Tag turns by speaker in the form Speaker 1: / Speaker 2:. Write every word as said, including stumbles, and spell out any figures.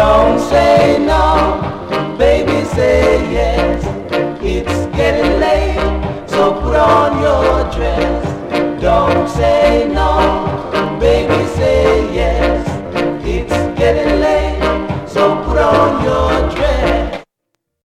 Speaker 1: Don't say no, baby, say yes. It's getting late, so put on your dress. Don't say no, baby, say yes. It's getting late.